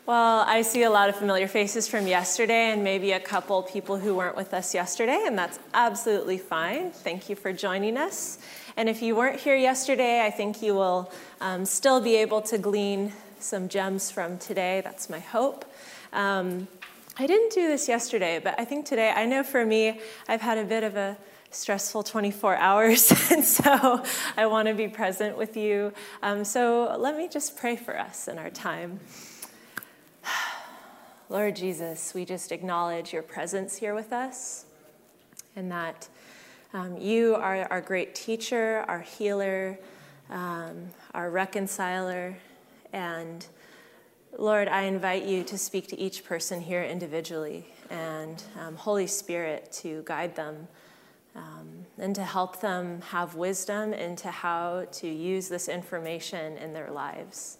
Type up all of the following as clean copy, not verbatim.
Well, I see a lot of familiar faces from yesterday and maybe a couple people who weren't with us yesterday, and that's absolutely fine. Thank you for joining us. And if you weren't here yesterday, I think you will still be able to glean some gems from today. That's my hope. I didn't do this yesterday, but I think today, I know for me, I've had a bit of a stressful 24 hours, and so I want to be present with you. So let me just pray for us in our time. Lord Jesus, we just acknowledge your presence here with us, and that you are our great teacher, our healer, our reconciler, and Lord, I invite you to speak to each person here individually, and Holy Spirit to guide them and to help them have wisdom into how to use this information in their lives.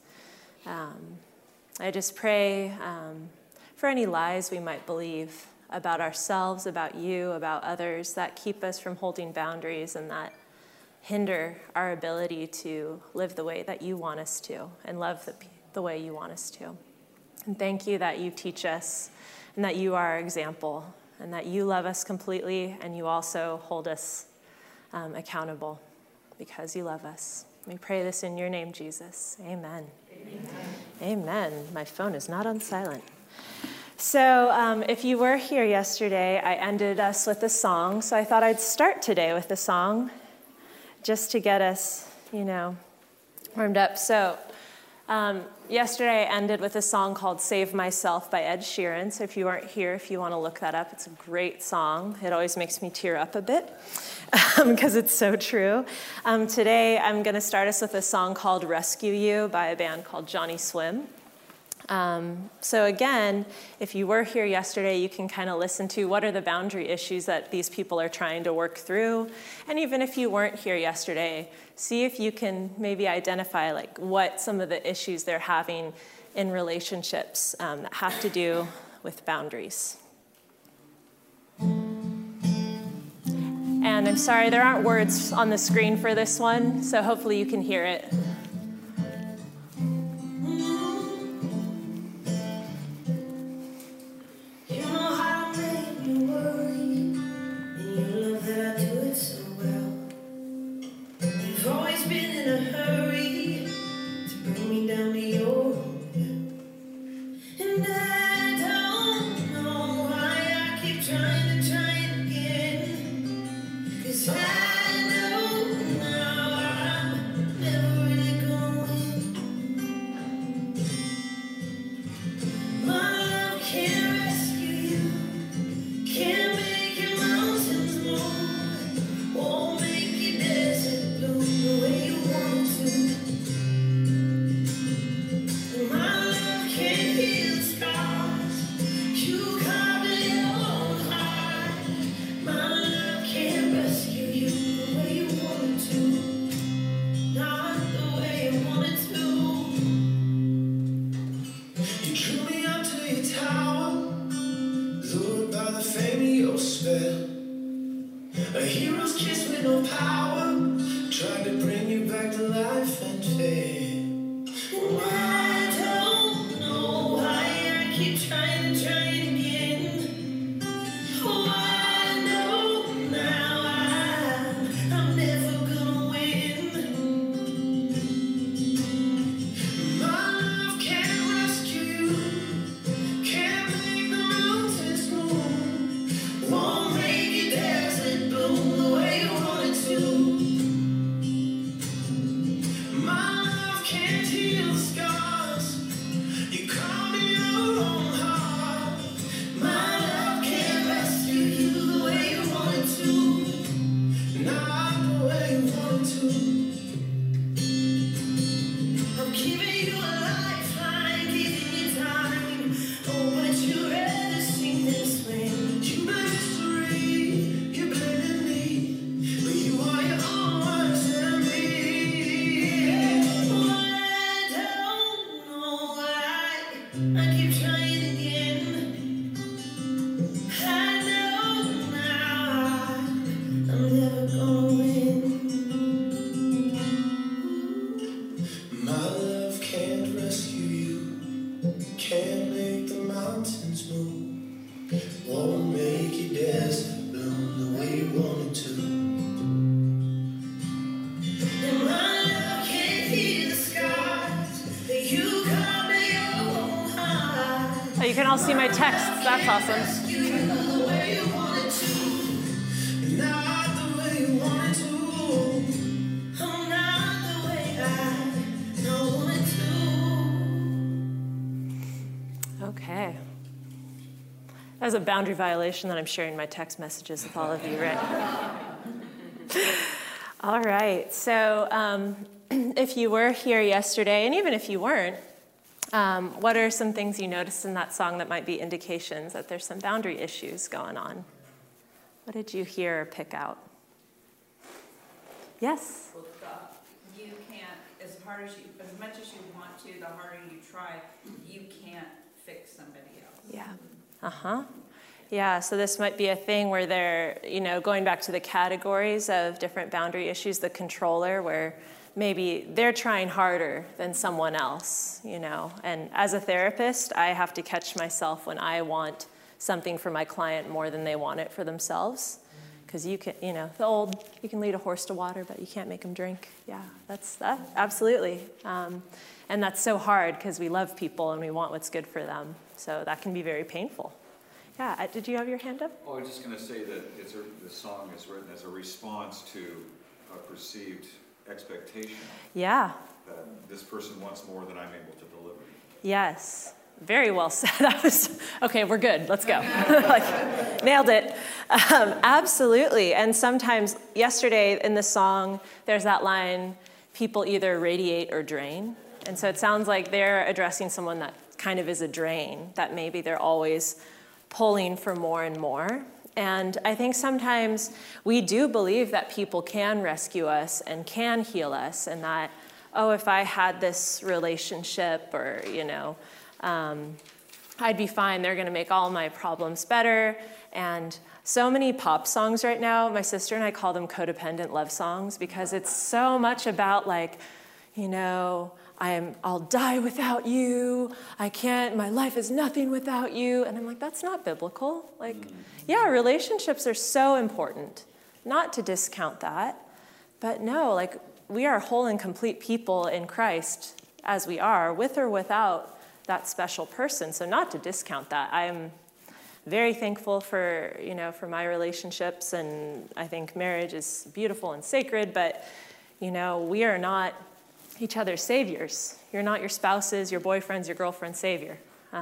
I just pray for any lies we might believe about ourselves, about you, about others that keep us from holding boundaries and that hinder our ability to live the way that you want us to and love the way you want us to. And thank you that you teach us and that you are our example and that you love us completely and you also hold us accountable because you love us. We pray this in your name, Jesus. Amen. Amen. Amen. My phone is not on silent. So if you were here yesterday, I ended us with a song. So I thought I'd start today with a song just to get us, warmed up. So yesterday I ended with a song called Save Myself by Ed Sheeran. So if you weren't here, if you want to look that up, it's a great song. It always makes me tear up a bit because it's so true. Today I'm going to start us with a song called Rescue You by a band called Johnny Swim. So again, if you were here yesterday, you can kind of listen to what are the boundary issues that these people are trying to work through. And even if you weren't here yesterday, see if you can maybe identify what some of the issues they're having in relationships that have to do with boundaries. And I'm sorry, there aren't words on the screen for this one, so hopefully you can hear it. My love can't rescue you, can't Oh, you can all see my texts. That's awesome. Okay. That was a boundary violation that I'm sharing my text messages with all of you, right? All right. So if you were here yesterday, and even if you weren't, what are some things you noticed in that song that might be indications that there's some boundary issues going on? What did you hear or pick out? Yes? Well, you can't, as much as you want to, the harder you try, you can't fix somebody else. Yeah. Uh-huh. Yeah, so this might be a thing where they're, going back to the categories of different boundary issues, the controller, where maybe they're trying harder than someone else, And as a therapist, I have to catch myself when I want something for my client more than they want it for themselves. Because you can, you can lead a horse to water, but you can't make them drink. Yeah, that's that, absolutely. And that's so hard because we love people and we want what's good for them. So that can be very painful. Yeah, did you have your hand up? Oh, I was just going to say that the song is written as a response to a perceived expectation. Yeah. That this person wants more than I'm able to deliver. Yes. Very well said. That was, okay, we're good. Let's go. Nailed it. Absolutely. And sometimes, yesterday in the song, there's that line, people either radiate or drain. And so it sounds like they're addressing someone that kind of is a drain, that maybe they're always pulling for more and more. And I think sometimes we do believe that people can rescue us and can heal us, and that, if I had this relationship or, I'd be fine. They're going to make all my problems better. And so many pop songs right now, my sister and I call them codependent love songs because it's so much about I'll die without you. I can't, my life is nothing without you. And I'm like, that's not biblical. Yeah, relationships are so important. Not to discount that. But no, we are whole and complete people in Christ as we are, with or without that special person. So not to discount that. I'm very thankful for my relationships, and I think marriage is beautiful and sacred, but, we are not each other's saviors. You're not your spouse's, your boyfriend's, your girlfriend's savior.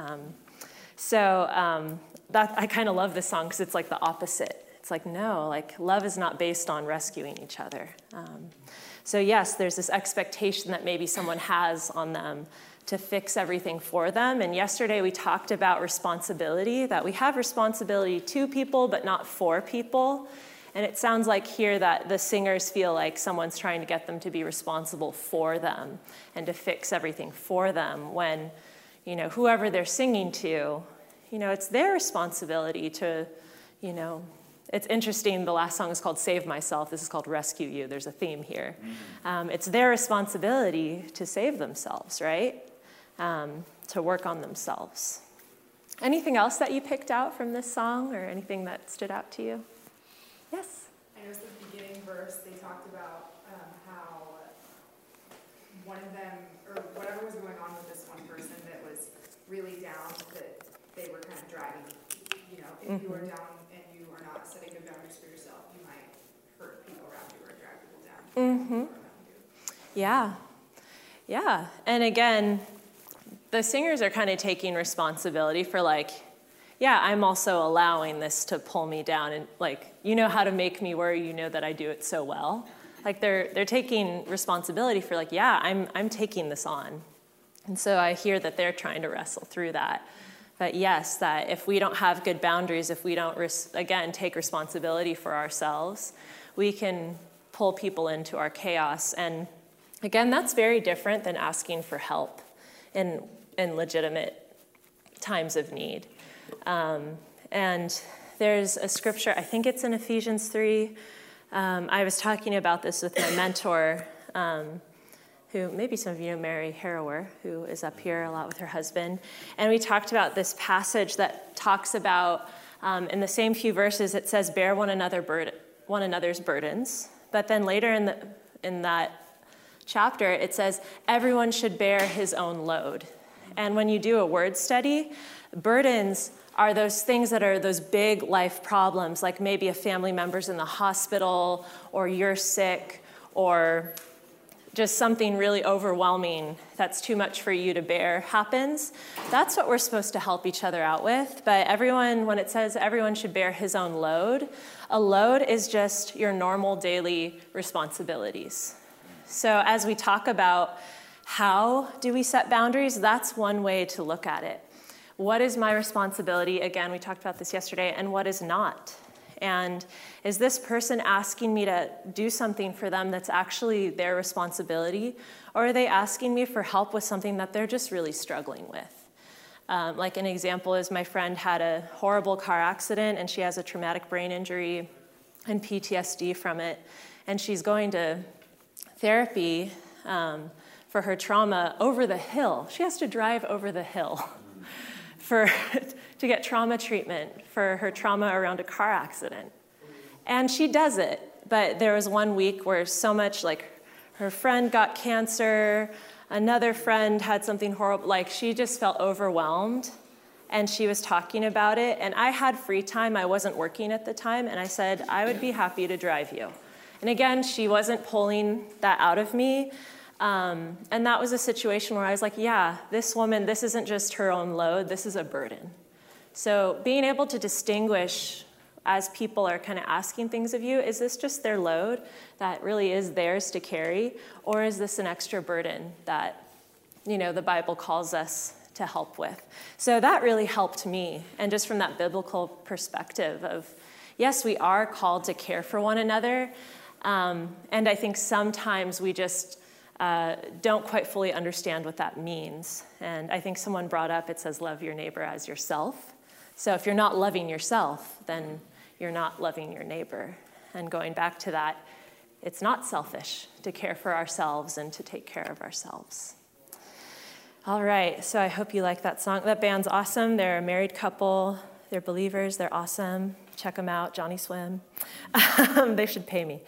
That I kind of love this song because it's like the opposite. It's love is not based on rescuing each other. So yes, there's this expectation that maybe someone has on them to fix everything for them. And yesterday we talked about responsibility, that we have responsibility to people, but not for people. And it sounds like here that the singers feel like someone's trying to get them to be responsible for them and to fix everything for them when, whoever they're singing to, it's their responsibility to, It's interesting, the last song is called Save Myself. This is called Rescue You. There's a theme here. It's their responsibility to save themselves, right? To work on themselves. Anything else that you picked out from this song or anything that stood out to you? Yes? I noticed the beginning verse, they talked about how one of them, or whatever was going on with this one person that was really down, that they were kind of dragging. If you are down and you are not setting good boundaries for yourself, you might hurt people around you or drag people down. Yeah. Yeah. And again, the singers are kind of taking responsibility for I'm also allowing this to pull me down, and how to make me worry, that I do it so well. They're taking responsibility for I'm taking this on. And so I hear that they're trying to wrestle through that. But yes, that if we don't have good boundaries, if we don't, take responsibility for ourselves, we can pull people into our chaos. And again, that's very different than asking for help in legitimate times of need. And there's a scripture, I think it's in Ephesians 3. I was talking about this with my mentor, who maybe some of you know, Mary Harrower, who is up here a lot with her husband. And we talked about this passage that talks about, in the same few verses, it says, bear one another's burdens. But then later in that chapter, it says, everyone should bear his own load. And when you do a word study, burdens are those things that are those big life problems, like maybe a family member's in the hospital, or you're sick, or just something really overwhelming that's too much for you to bear happens. That's what we're supposed to help each other out with. But everyone, when it says everyone should bear his own load, a load is just your normal daily responsibilities. So as we talk about how do we set boundaries, that's one way to look at it. What is my responsibility? Again, we talked about this yesterday, and what is not? And is this person asking me to do something for them that's actually their responsibility? Or are they asking me for help with something that they're just really struggling with? Like an example is my friend had a horrible car accident, and she has a traumatic brain injury and PTSD from it. And she's going to therapy for her trauma over the hill. She has to drive over the hill to get trauma treatment for her trauma around a car accident. And she does it, but there was one week where so much, like her friend got cancer, another friend had something horrible, like she just felt overwhelmed, and she was talking about it, and I had free time, I wasn't working at the time, and I said, I would be happy to drive you. And again, she wasn't pulling that out of me, and that was a situation where I was like, yeah, this woman, this isn't just her own load, this is a burden. So being able to distinguish as people are kind of asking things of you, is this just their load that really is theirs to carry, or is this an extra burden that, the Bible calls us to help with? So that really helped me, and just from that biblical perspective of, yes, we are called to care for one another, and I think sometimes we just don't quite fully understand what that means. And I think someone brought up, it says, love your neighbor as yourself. So if you're not loving yourself, then you're not loving your neighbor. And going back to that, it's not selfish to care for ourselves and to take care of ourselves. All right, so I hope you like that song. That band's awesome. They're a married couple. They're believers. They're awesome. Check them out, Johnny Swim. They should pay me.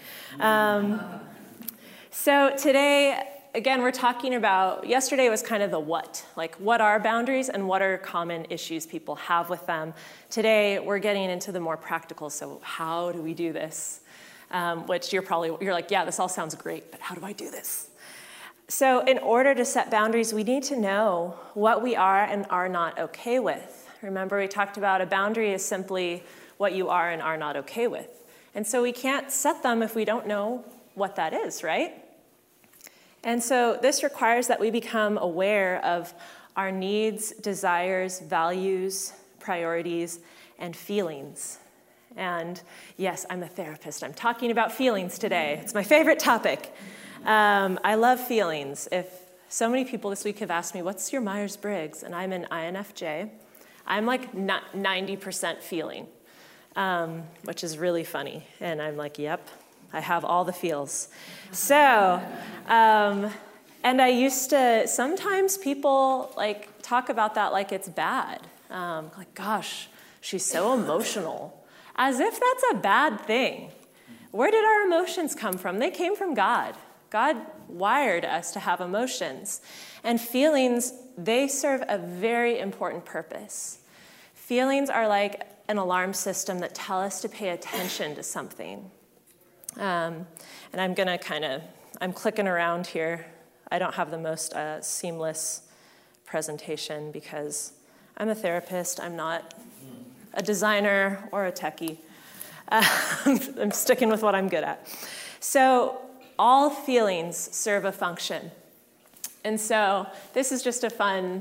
So today, again, we're talking about, yesterday was kind of the what. Like, what are boundaries and what are common issues people have with them? Today, we're getting into the more practical, so how do we do this? Which you're like, yeah, this all sounds great, but how do I do this? So in order to set boundaries, we need to know what we are and are not okay with. Remember, we talked about a boundary is simply what you are and are not okay with. And so we can't set them if we don't know what that is, right? And so this requires that we become aware of our needs, desires, values, priorities, and feelings. And yes, I'm a therapist. I'm talking about feelings today. It's my favorite topic. I love feelings. If so many people this week have asked me, what's your Myers-Briggs? And I'm an INFJ. I'm like 90% feeling, which is really funny. And I'm like, yep, I have all the feels. So, and I used to, sometimes people like talk about that like it's bad. Like, gosh, she's so emotional. As if that's a bad thing. Where did our emotions come from? They came from God. God wired us to have emotions. And feelings, they serve a very important purpose. Feelings are like an alarm system that tell us to pay attention to something. And I'm going to I'm clicking around here. I don't have the most seamless presentation because I'm a therapist. I'm not a designer or a techie. I'm sticking with what I'm good at. So all feelings serve a function. And so this is just a fun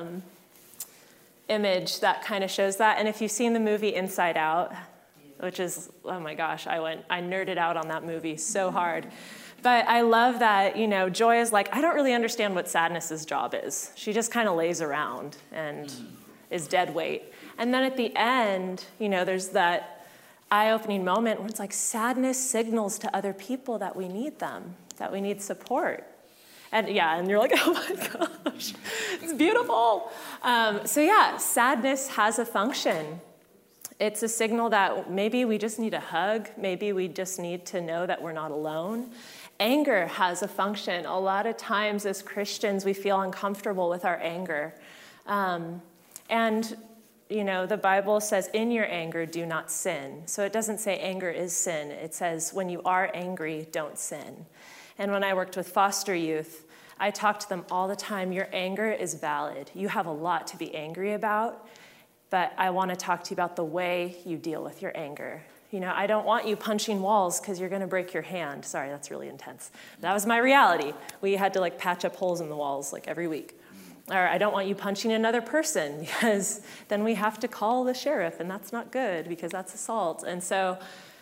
image that kind of shows that. And if you've seen the movie Inside Out, which is, oh my gosh, I nerded out on that movie so hard. But I love that, Joy is like, I don't really understand what Sadness's job is. She just kind of lays around and is dead weight. And then at the end, there's that eye-opening moment where it's like sadness signals to other people that we need them, that we need support. And you're like, oh my gosh, it's beautiful. Sadness has a function. It's a signal that maybe we just need a hug, maybe we just need to know that we're not alone. Anger has a function. A lot of times as Christians, we feel uncomfortable with our anger. And the Bible says, in your anger, do not sin. So it doesn't say anger is sin. It says, when you are angry, don't sin. And when I worked with foster youth, I talked to them all the time, your anger is valid. You have a lot to be angry about, but I want to talk to you about the way you deal with your anger. I don't want you punching walls because you're going to break your hand. Sorry, that's really intense. That was my reality. We had to patch up holes in the walls every week. Or I don't want you punching another person because then we have to call the sheriff, and that's not good because that's assault. And so,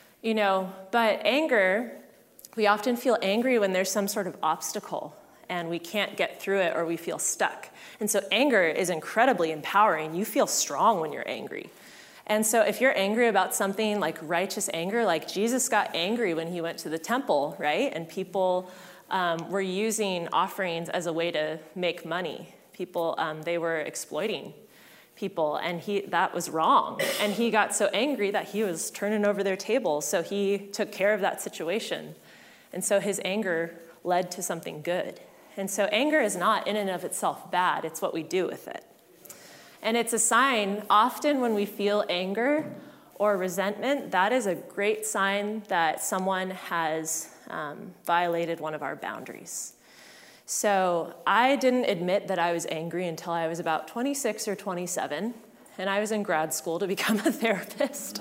but anger, we often feel angry when there's some sort of obstacle and we can't get through it or we feel stuck. And so anger is incredibly empowering. You feel strong when you're angry. And so if you're angry about something like righteous anger, like Jesus got angry when he went to the temple, right? And people were using offerings as a way to make money. People, they were exploiting people, and that was wrong. And he got so angry that he was turning over their tables, so he took care of that situation. And so his anger led to something good. And so anger is not in and of itself bad, it's what we do with it. And it's a sign, often when we feel anger or resentment, that is a great sign that someone has violated one of our boundaries. So I didn't admit that I was angry until I was about 26 or 27, and I was in grad school to become a therapist.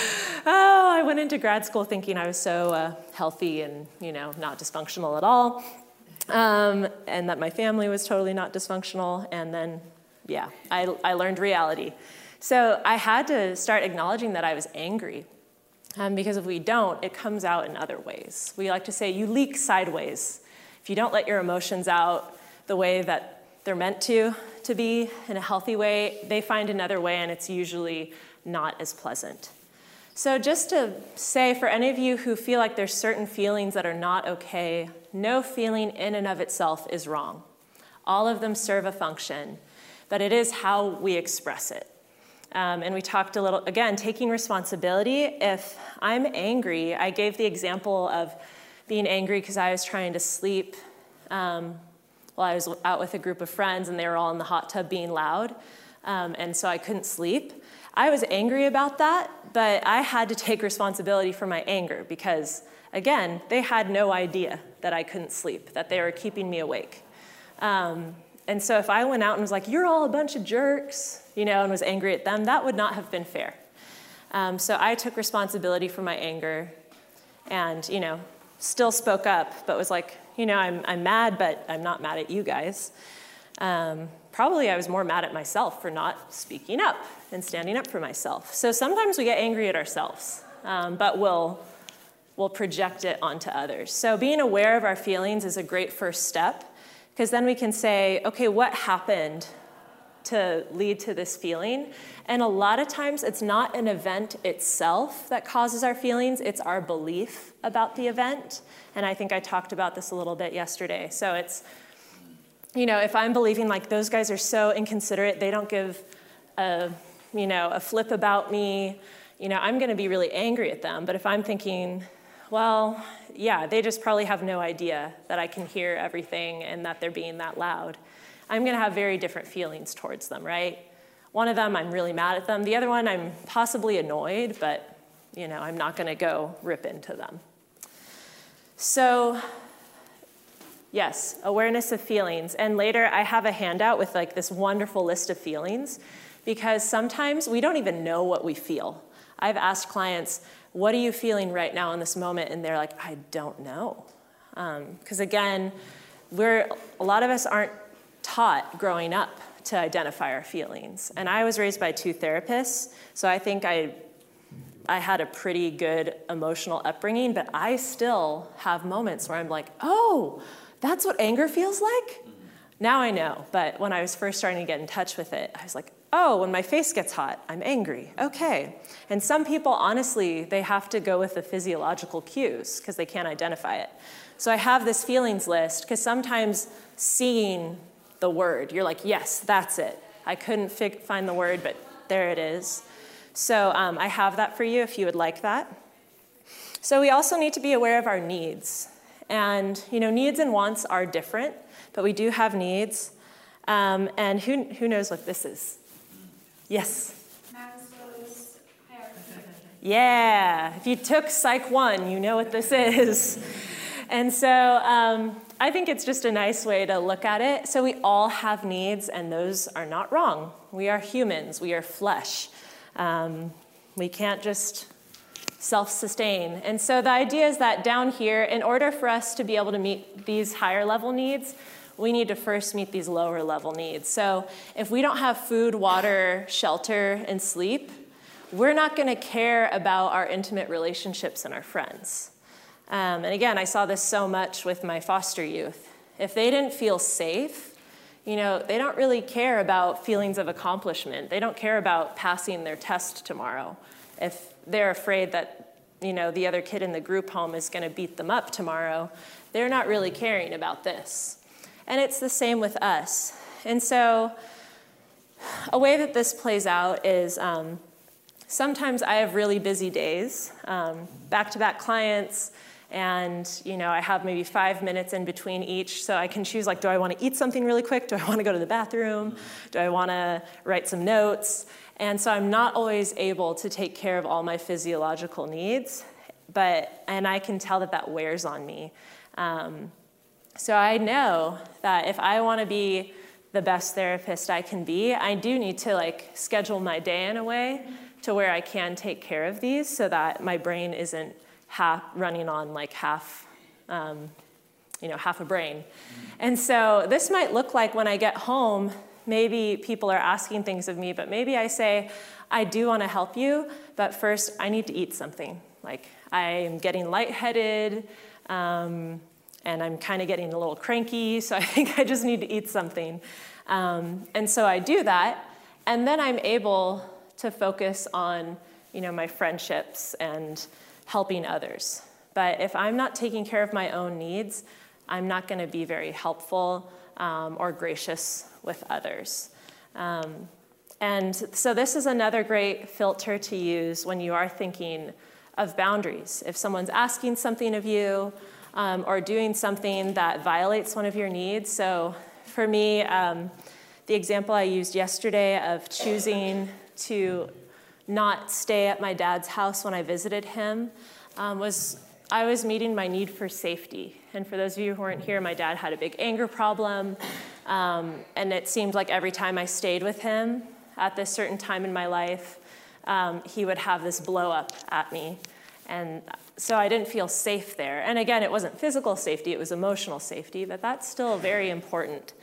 I went into grad school thinking I was so healthy and, not dysfunctional at all, and that my family was totally not dysfunctional, and then, I learned reality. So I had to start acknowledging that I was angry, because if we don't, it comes out in other ways. We like to say, you leak sideways. If you don't let your emotions out the way that they're meant to be in a healthy way, they find another way, and it's usually not as pleasant. So just to say, for any of you who feel like there's certain feelings that are not okay, no feeling in and of itself is wrong. All of them serve a function, but it is how we express it. And we talked a little, again, taking responsibility. If I'm angry, I gave the example of being angry because I was trying to sleep while I was out with a group of friends and they were all in the hot tub being loud, and so I couldn't sleep. I was angry about that, but I had to take responsibility for my anger because, again, they had no idea that I couldn't sleep, that they were keeping me awake. And so if I went out and was like, you're all a bunch of jerks, and was angry at them, that would not have been fair. So I took responsibility for my anger and, still spoke up, but was like, I'm mad, but I'm not mad at you guys. Probably I was more mad at myself for not speaking up and standing up for myself. So sometimes we get angry at ourselves, but we'll project it onto others. So being aware of our feelings is a great first step, because then we can say, okay, what happened to lead to this feeling? And a lot of times it's not an event itself that causes our feelings, it's our belief about the event. And I think I talked about this a little bit yesterday. So it's, if I'm believing like those guys are so inconsiderate, they don't give a flip about me, I'm gonna be really angry at them. But if I'm thinking, well, yeah, they just probably have no idea that I can hear everything and that they're being that loud, I'm gonna have very different feelings towards them, right? One of them, I'm really mad at them. The other one, I'm possibly annoyed, but I'm not gonna go rip into them. So, yes, awareness of feelings. And later I have a handout with this wonderful list of feelings, because sometimes we don't even know what we feel. I've asked clients, what are you feeling right now in this moment? And they're like, I don't know. Because again, a lot of us aren't taught growing up to identify our feelings. And I was raised by 2 therapists, so I think I had a pretty good emotional upbringing, but I still have moments where I'm like, oh, that's what anger feels like? Now I know, but when I was first starting to get in touch with it, I was like, oh, when my face gets hot, I'm angry, okay. And some people, honestly, they have to go with the physiological cues because they can't identify it. So I have this feelings list, because sometimes seeing the word, you're like, yes, that's it. I couldn't find the word, but there it is. So I have that for you if you would like that. So we also need to be aware of our needs. And, needs and wants are different, but we do have needs. And who knows what this is? Yes? Maslow's hierarchy. Yeah, if you took Psych 1, you know what this is. And so I think it's just a nice way to look at it. So we all have needs, and those are not wrong. We are humans. We are flesh. We can't just self-sustain. And so the idea is that down here, in order for us to be able to meet these higher level needs, we need to first meet these lower level needs. So if we don't have food, water, shelter, and sleep, we're not going to care about our intimate relationships and our friends. And again, I saw this so much with my foster youth. If they didn't feel safe, they don't really care about feelings of accomplishment. They don't care about passing their test tomorrow. If they're afraid that, the other kid in the group home is going to beat them up tomorrow, they're not really caring about this. And it's the same with us. And so a way that this plays out is sometimes I have really busy days, back-to-back clients, and I have maybe 5 minutes in between each, so I can choose, do I want to eat something really quick? Do I want to go to the bathroom? Do I want to write some notes? And so I'm not always able to take care of all my physiological needs, and I can tell that wears on me. So I know that if I want to be the best therapist I can be, I do need to schedule my day in a way to where I can take care of these so that my brain isn't running on half a brain. And so this might look like when I get home, maybe people are asking things of me, but maybe I say, I do want to help you, but first I need to eat something. I'm getting lightheaded, and I'm kind of getting a little cranky, so I think I just need to eat something. And so I do that, and then I'm able to focus on, my friendships and helping others. But if I'm not taking care of my own needs, I'm not going to be very helpful or gracious with others. And so this is another great filter to use when you are thinking of boundaries. If someone's asking something of you, or doing something that violates one of your needs. So for me, the example I used yesterday of choosing to not stay at my dad's house when I visited him was I was meeting my need for safety. And for those of you who weren't here, my dad had a big anger problem, and it seemed like every time I stayed with him at this certain time in my life, he would have this blow up at me. And so I didn't feel safe there. And again, it wasn't physical safety, it was emotional safety, but that's still very important.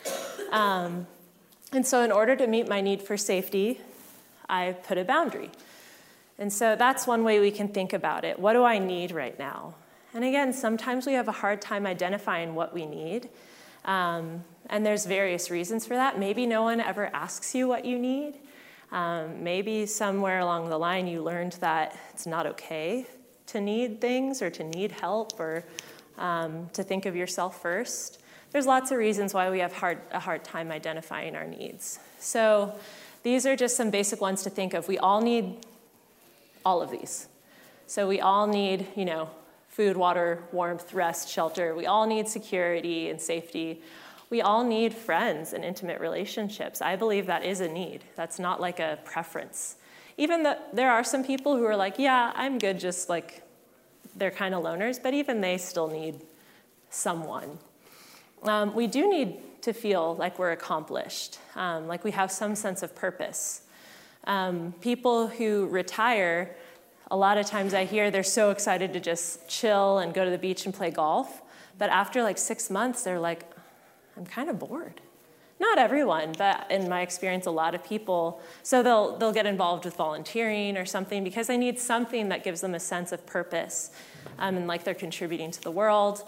And so in order to meet my need for safety, I put a boundary. And so that's one way we can think about it. What do I need right now? And again, sometimes we have a hard time identifying what we need. And there's various reasons for that. Maybe no one ever asks you what you need. Maybe somewhere along the line you learned that it's not okay to need things or to need help or to think of yourself first. There's lots of reasons why we have a hard time identifying our needs. So these are just some basic ones to think of. We all need all of these. So we all need, food, water, warmth, rest, shelter. We all need security and safety. We all need friends and intimate relationships. I believe that is a need. That's not like a preference. Even though there are some people who are like, yeah, I'm good, just they're kind of loners, but even they still need someone. We do need to feel like we're accomplished, like we have some sense of purpose. People who retire, a lot of times I hear they're so excited to just chill and go to the beach and play golf, but after 6 months, they're like, I'm kind of bored. Not everyone, but in my experience, a lot of people. So they'll get involved with volunteering or something because they need something that gives them a sense of purpose and like they're contributing to the world.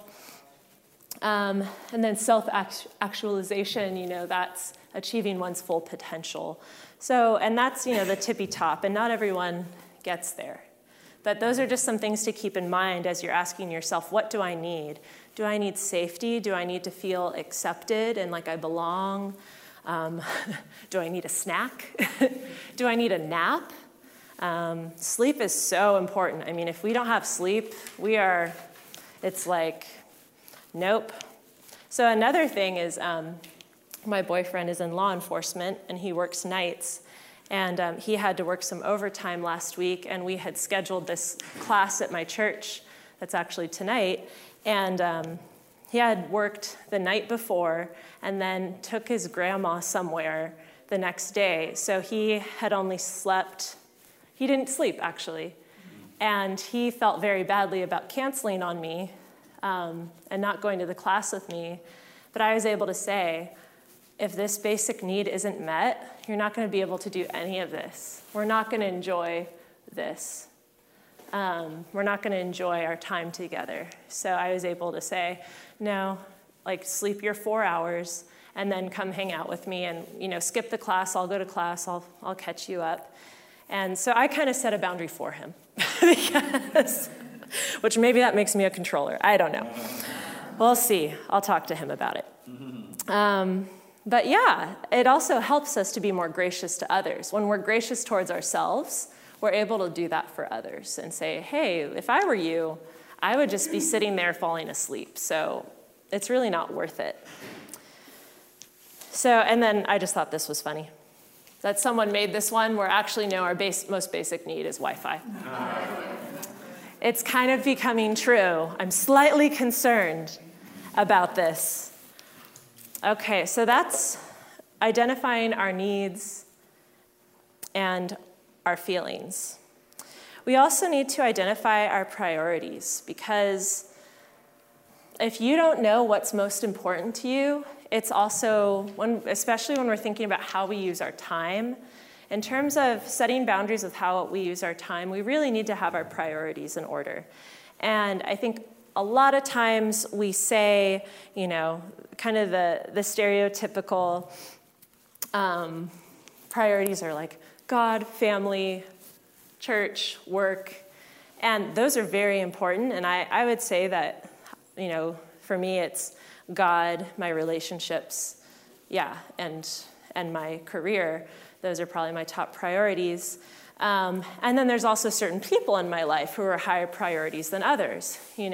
And then self-actualization, that's achieving one's full potential. So, and that's, the tippy top, and not everyone gets there. But those are just some things to keep in mind as you're asking yourself, what do I need? Do I need safety? Do I need to feel accepted and like I belong? Do I need a snack? Do I need a nap? Sleep is so important. I mean, if we don't have sleep, it's like Nope. So another thing is my boyfriend is in law enforcement, and he works nights. And he had to work some overtime last week, and we had scheduled this class at my church that's actually tonight. And he had worked the night before and then took his grandma somewhere the next day. So he had only slept, he didn't sleep actually. And he felt very badly about canceling on me and not going to the class with me. But I was able to say, if this basic need isn't met, you're not going to be able to do any of this. We're not going to enjoy this. We're not going to enjoy our time together. So I was able to say, no, like sleep your 4 hours and then come hang out with me and, skip the class. I'll go to class. I'll catch you up. And so I kind of set a boundary for him, which maybe that makes me a controller. I don't know. We'll see. I'll talk to him about it. But yeah, it also helps us to be more gracious to others. When we're gracious towards ourselves, we're able to do that for others and say, hey, if I were you, I would just be sitting there falling asleep. So it's really not worth it. So, and then I just thought this was funny. That someone made this one where actually, no, our most basic need is Wi-Fi. It's kind of becoming true. I'm slightly concerned about this. Okay, so that's identifying our needs and our feelings. We also need to identify our priorities, because if you don't know what's most important to you, it's also, especially when we're thinking about how we use our time, in terms of setting boundaries with how we use our time, we really need to have our priorities in order. And I think a lot of times we say, kind of the stereotypical priorities are like God, family, church, work, and those are very important. And I would say that, for me it's God, my relationships, and my career. Those are probably my top priorities. And then there's also certain people in my life who are higher priorities than others.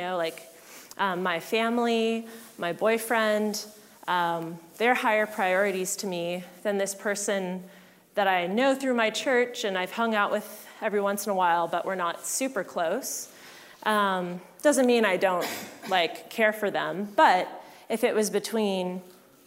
My family, my boyfriend, they're higher priorities to me than this person that I know through my church and I've hung out with every once in a while, but we're not super close. Doesn't mean I don't care for them, but if it was between,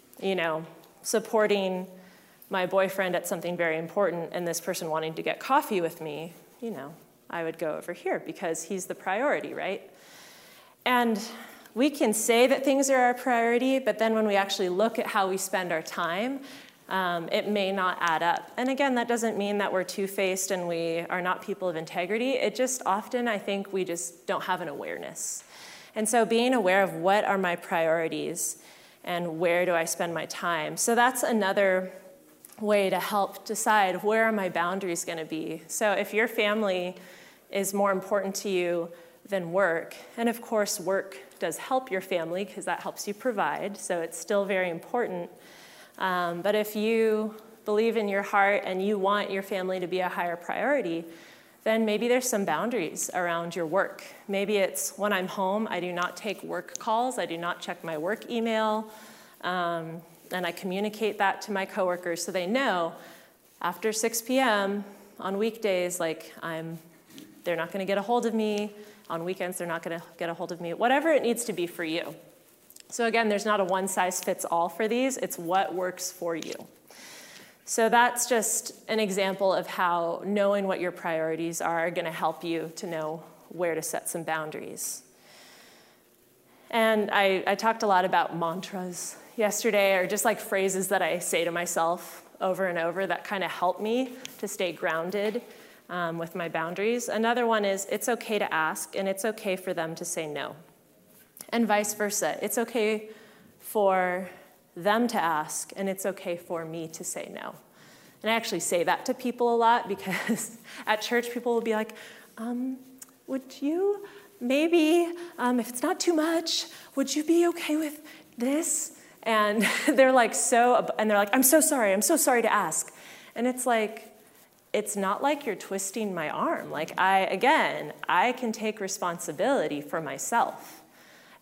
supporting my boyfriend at something very important and this person wanting to get coffee with me, I would go over here because he's the priority, right? And we can say that things are our priority, but then when we actually look at how we spend our time, it may not add up. And again, that doesn't mean that we're two-faced and we are not people of integrity. It just often, I think, we just don't have an awareness. And so being aware of what are my priorities and where do I spend my time. So that's another way to help decide where are my boundaries going to be. So if your family is more important to you than work, and of course work does help your family because that helps you provide, so it's still very important. But if you believe in your heart and you want your family to be a higher priority, then maybe there's some boundaries around your work. Maybe it's when I'm home, I do not take work calls, I do not check my work email, and I communicate that to my coworkers so they know after 6 p.m. on weekdays, they're not going to get a hold of me. On weekends, they're not going to get a hold of me. Whatever it needs to be for you. So again, there's not a one-size-fits-all for these. It's what works for you. So that's just an example of how knowing what your priorities are going to help you to know where to set some boundaries. And I talked a lot about mantras yesterday, or just phrases that I say to myself over and over that kind of help me to stay grounded with my boundaries. Another one is, it's okay to ask, and it's okay for them to say no. And vice versa. It's okay for them to ask, and it's okay for me to say no. And I actually say that to people a lot because at church people will be like, would you maybe, if it's not too much, would you be okay with this? And they're like, I'm so sorry to ask. And it's not like you're twisting my arm. I can take responsibility for myself.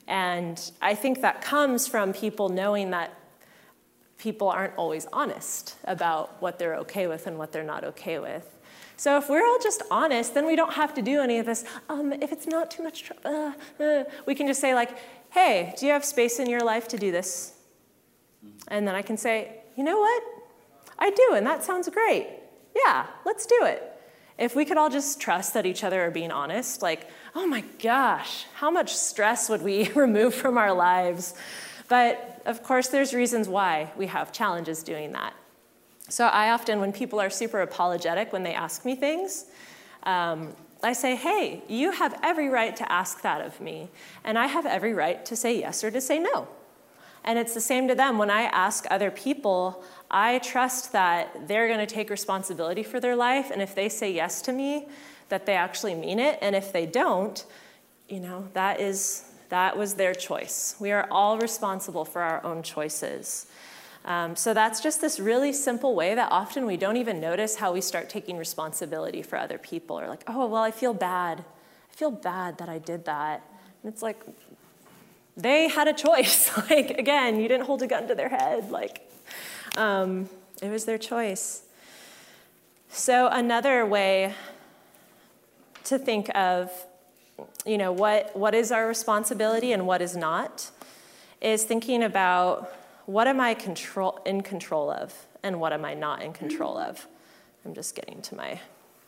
And I think that comes from people knowing that people aren't always honest about what they're okay with and what they're not okay with. So if we're all just honest, then we don't have to do any of this, if it's not too much trouble, we can just say like, hey, do you have space in your life to do this? And then I can say, you know what? I do, and that sounds great. Yeah, let's do it. If we could all just trust that each other are being honest, like, oh my gosh, how much stress would we remove from our lives? But of course, there's reasons why we have challenges doing that. So I often, when people are super apologetic when they ask me things, I say, hey, you have every right to ask that of me, and I have every right to say yes or to say no. And it's the same to them. When I ask other people, I trust that they're going to take responsibility for their life, and if they say yes to me, that they actually mean it, and if they don't, that was their choice. We are all responsible for our own choices. So that's just this really simple way that often we don't even notice how we start taking responsibility for other people. Or like, oh, well, I feel bad. I feel bad that I did that. And it's like, they had a choice. Like, again, you didn't hold a gun to their head. Like, it was their choice. So another way to think of, what is our responsibility and what is not, is thinking about what am I in control of and what am I not in control of. I'm just getting to my...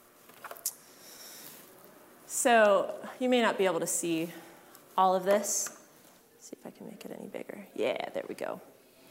So you may not be able to see all of this. Let's see if I can make it any bigger. Yeah, there we go.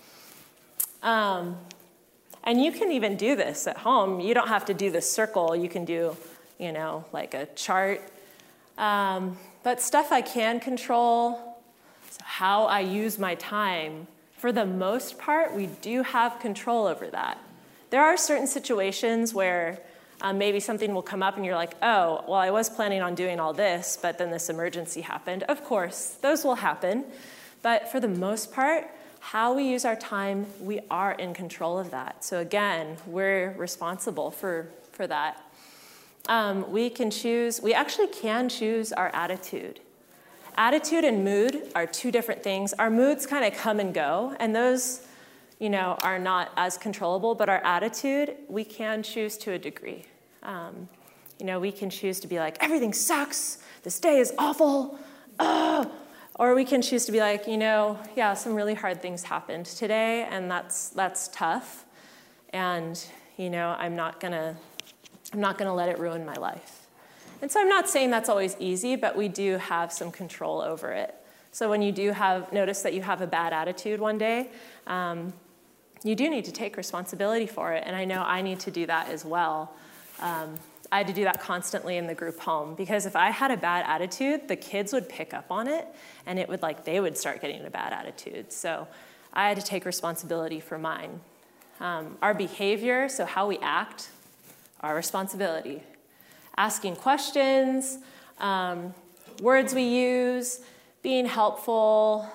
And you can even do this at home. You don't have to do this circle. You can do, like a chart. But stuff I can control, so how I use my time, for the most part, we do have control over that. There are certain situations where maybe something will come up and you're like, oh, well, I was planning on doing all this, but then this emergency happened. Of course, those will happen. But for the most part, how we use our time, we are in control of that. So again, we're responsible for that. We actually can choose our attitude. Attitude and mood are two different things. Our moods kind of come and go, and those, are not as controllable, but our attitude, we can choose to a degree. We can choose to be like, everything sucks, this day is awful, or we can choose to be like, yeah, some really hard things happened today, and that's tough, and, I'm not gonna let it ruin my life. And so I'm not saying that's always easy, but we do have some control over it. So when you do notice that you have a bad attitude one day, you do need to take responsibility for it. And I know I need to do that as well. I had to do that constantly in the group home, because if I had a bad attitude, the kids would pick up on it, and they would start getting a bad attitude. So I had to take responsibility for mine. Our behavior, so how we act, our responsibility. Asking questions, words we use, being helpful,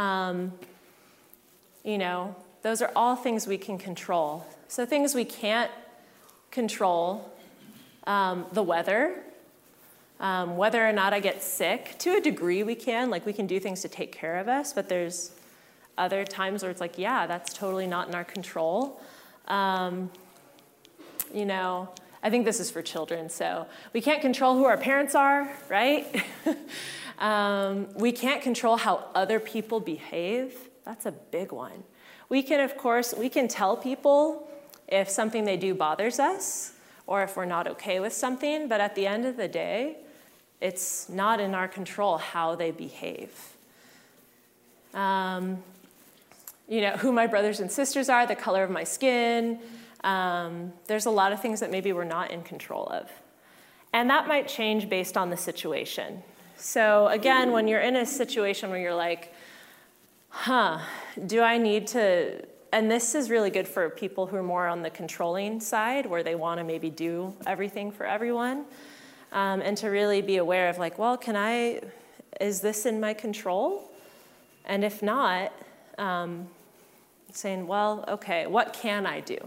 those are all things we can control. So things we can't control, the weather, whether or not I get sick. To a degree we can, we can do things to take care of us, but there's other times where it's like, yeah, that's totally not in our control. I think this is for children, so we can't control who our parents are, right? We can't control how other people behave. That's a big one. We can tell people if something they do bothers us or if we're not okay with something, but at the end of the day, it's not in our control how they behave. Who my brothers and sisters are, the color of my skin. There's a lot of things that maybe we're not in control of. And that might change based on the situation. So again, when you're in a situation where you're like, do I need to, and this is really good for people who are more on the controlling side, where they want to maybe do everything for everyone, and to really be aware of is this in my control? And if not, saying, well, okay, what can I do?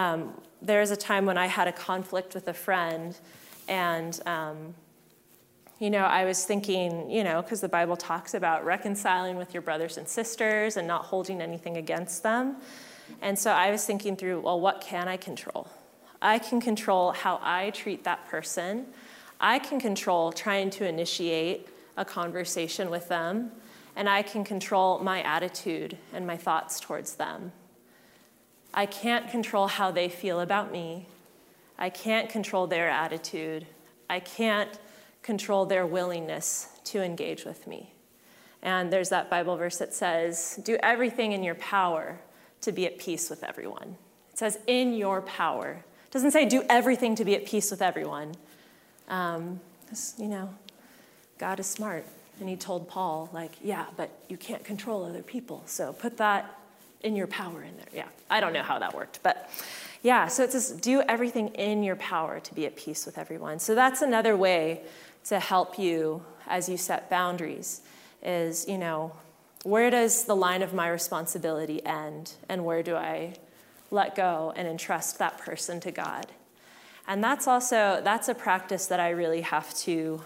There was a time when I had a conflict with a friend, and I was thinking, because the Bible talks about reconciling with your brothers and sisters and not holding anything against them. And so I was thinking through, well, what can I control? I can control how I treat that person. I can control trying to initiate a conversation with them. And I can control my attitude and my thoughts towards them. I can't control how they feel about me. I can't control their attitude. I can't control their willingness to engage with me. And there's that Bible verse that says, do everything in your power to be at peace with everyone. It says, in your power. It doesn't say do everything to be at peace with everyone. Because, God is smart. And he told Paul, yeah, but you can't control other people. So put that in your power in there. Yeah, I don't know how that worked. But yeah, so it says do everything in your power to be at peace with everyone. So that's another way to help you as you set boundaries is, where does the line of my responsibility end? And where do I let go and entrust that person to God? And that's a practice that I really have to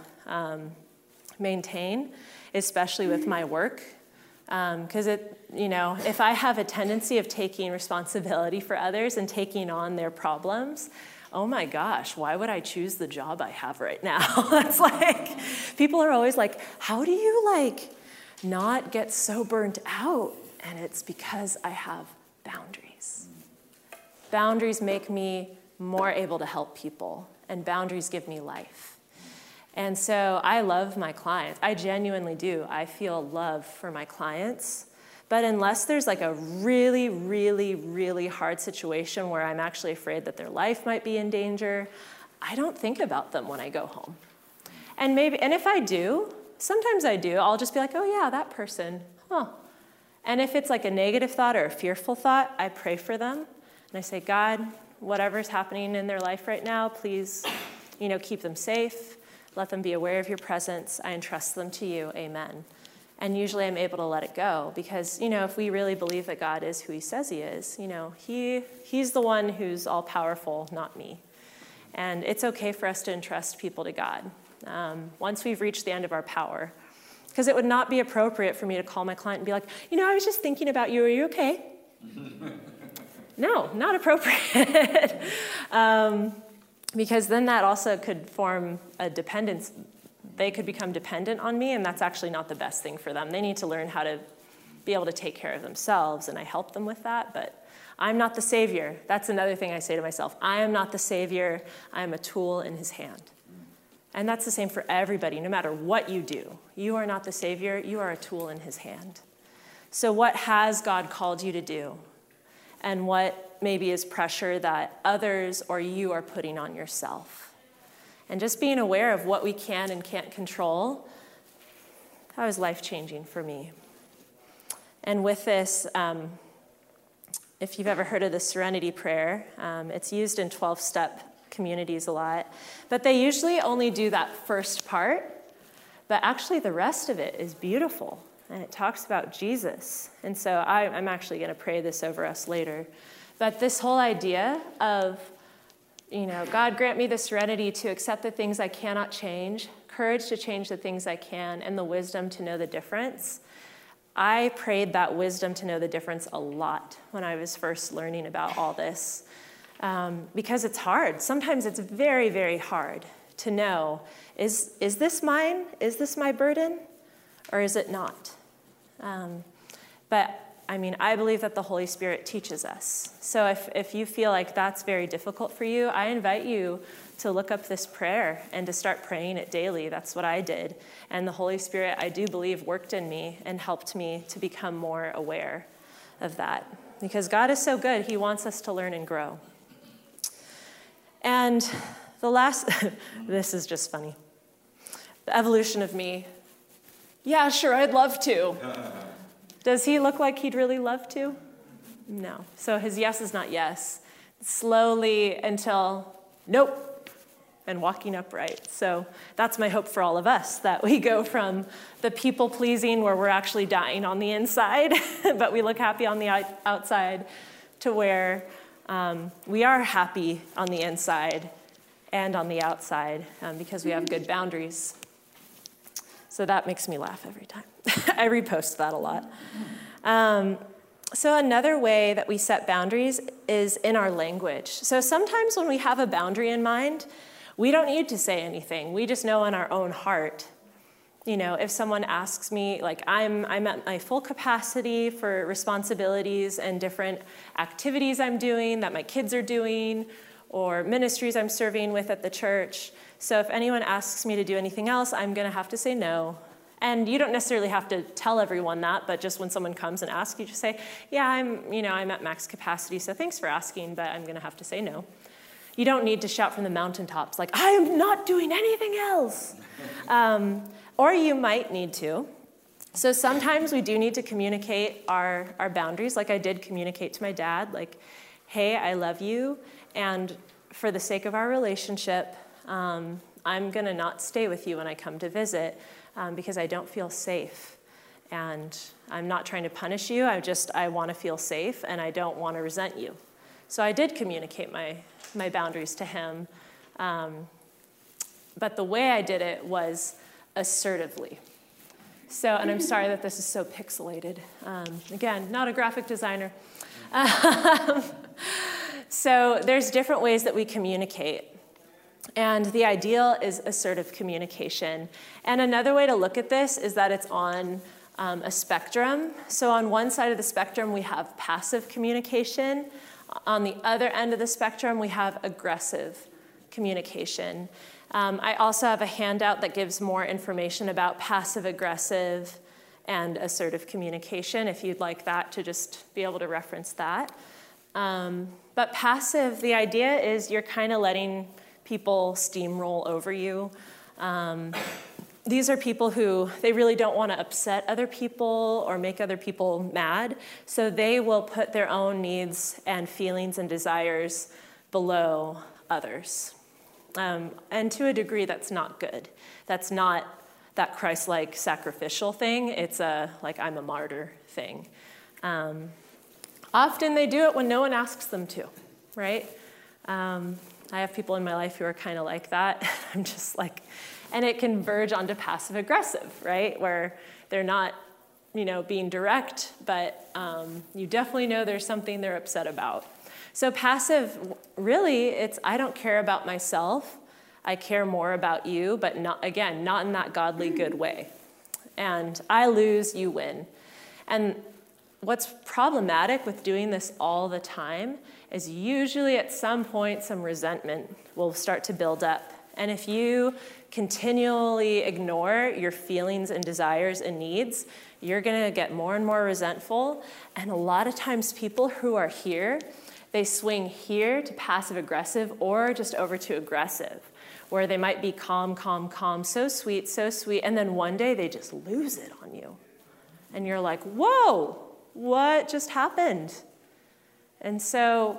maintain, especially with my work. Because if I have a tendency of taking responsibility for others and taking on their problems, oh my gosh, why would I choose the job I have right now? That's people are always like, how do you not get so burnt out? And it's because I have boundaries. Boundaries make me more able to help people, and boundaries give me life. And so I love my clients. I genuinely do. I feel love for my clients. But unless there's a really, really, really hard situation where I'm actually afraid that their life might be in danger, I don't think about them when I go home. And if I do, sometimes I do, I'll just be like, oh yeah, that person, huh. And if it's a negative thought or a fearful thought, I pray for them. And I say, God, whatever's happening in their life right now, please, keep them safe. Let them be aware of your presence. I entrust them to you. Amen. And usually I'm able to let it go because, if we really believe that God is who he says he is, he's the one who's all powerful, not me. And it's okay for us to entrust people to God once we've reached the end of our power. Because it would not be appropriate for me to call my client and be like, I was just thinking about you. Are you okay? No, not appropriate. Because then that also could form a dependence. They could become dependent on me, and that's actually not the best thing for them. They need to learn how to be able to take care of themselves, and I help them with that, but I'm not the savior. That's another thing I say to myself. I am not the savior. I am a tool in his hand. And that's the same for everybody, no matter what you do. You are not the savior. You are a tool in his hand. So what has God called you to do? And what maybe is pressure that others or you are putting on yourself? And just being aware of what we can and can't control, that was life-changing for me. And with this, if you've ever heard of the Serenity Prayer, it's used in 12-step communities a lot. But they usually only do that first part, but actually the rest of it is beautiful. And it talks about Jesus. And so I'm actually going to pray this over us later. But this whole idea of, God grant me the serenity to accept the things I cannot change, courage to change the things I can, and the wisdom to know the difference. I prayed that wisdom to know the difference a lot when I was first learning about all this. Because it's hard. Sometimes it's very, very hard to know, is this mine? Is this my burden? Or is it not? But I believe that the Holy Spirit teaches us. So if you feel like that's very difficult for you, I invite you to look up this prayer and to start praying it daily. That's what I did. And the Holy Spirit, I do believe, worked in me and helped me to become more aware of that. Because God is so good. He wants us to learn and grow. And the last, this is just funny. The evolution of me. Yeah, sure, I'd love to. Does he look like he'd really love to? No. So his yes is not yes. Slowly until nope, and walking upright. So that's my hope for all of us, that we go from the people-pleasing where we're actually dying on the inside, but we look happy on the outside, to where we are happy on the inside and on the outside because we have good boundaries. So that makes me laugh every time. I repost that a lot. So another way that we set boundaries is in our language. So sometimes when we have a boundary in mind, we don't need to say anything. We just know in our own heart. You know, if someone asks me, like I'm at my full capacity for responsibilities and different activities I'm doing that my kids are doing, or ministries I'm serving with at the church. So if anyone asks me to do anything else, I'm going to have to say no. And you don't necessarily have to tell everyone that, but just when someone comes and asks, you just say, yeah, I'm at max capacity, so thanks for asking, but I'm going to have to say no. You don't need to shout from the mountaintops, like, I am not doing anything else. Or you might need to. So sometimes we do need to communicate our boundaries, like I did communicate to my dad, like, hey, I love you, and for the sake of our relationship, I'm going to not stay with you when I come to visit because I don't feel safe. And I'm not trying to punish you, I want to feel safe, and I don't want to resent you. So I did communicate my boundaries to him, but the way I did it was assertively. So, and I'm sorry that this is so pixelated. Again, not a graphic designer. So there's different ways that we communicate. And the ideal is assertive communication. And another way to look at this is that it's on a spectrum. So on one side of the spectrum, we have passive communication. On the other end of the spectrum, we have aggressive communication. I also have a handout that gives more information about passive-aggressive and assertive communication, if you'd like that, to just be able to reference that. But passive, the idea is you're kind of letting people steamroll over you. These are people who, they really don't want to upset other people or make other people mad, so they will put their own needs and feelings and desires below others. And to a degree, that's not good. That's not that Christ-like sacrificial thing. It's like I'm a martyr thing. Often they do it when no one asks them to, right? I have people in my life who are kind of like that. I'm just like, and it can verge onto passive-aggressive, right? Where they're not, being direct, but you definitely know there's something they're upset about. So passive, really, it's I don't care about myself. I care more about you, but not in that godly good way. And I lose, you win. And what's problematic with doing this all the time is usually at some point some resentment will start to build up. And if you continually ignore your feelings and desires and needs, you're going to get more and more resentful. And a lot of times people who are here, they swing here to passive-aggressive or just over to aggressive, where they might be calm, so sweet, and then one day they just lose it on you. And you're like, whoa, what just happened? And so